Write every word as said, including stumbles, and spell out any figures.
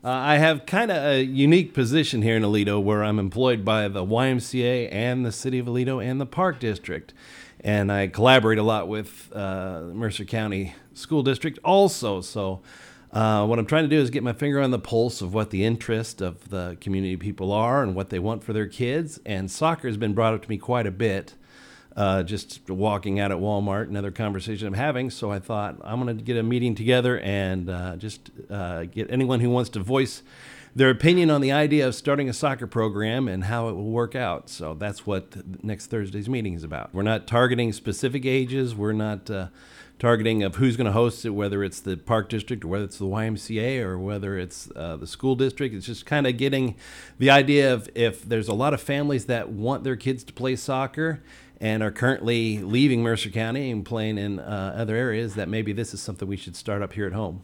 Uh, I have kind of a unique position here in Aledo where I'm employed by the Y M C A and the City of Aledo and the Park District. And I collaborate a lot with uh, Mercer County School District also. So, uh, what I'm trying to do is get my finger on the pulse of what the interest of the community people are and what they want for their kids. And soccer has been brought up to me quite a bit. Uh, just walking out at Walmart, another conversation I'm having. So I thought I'm going to get a meeting together and uh, just uh, get anyone who wants to voice their opinion on the idea of starting a soccer program and how it will work out. So that's what next Thursday's meeting is about. We're not targeting specific ages. We're not uh, targeting of who's going to host it, whether it's the Park District or whether it's the Y M C A or whether it's uh, the school district. It's just kind of getting the idea of if there's a lot of families that want their kids to play soccer and are currently leaving Mercer County and playing in uh, other areas, that maybe this is something we should start up here at home.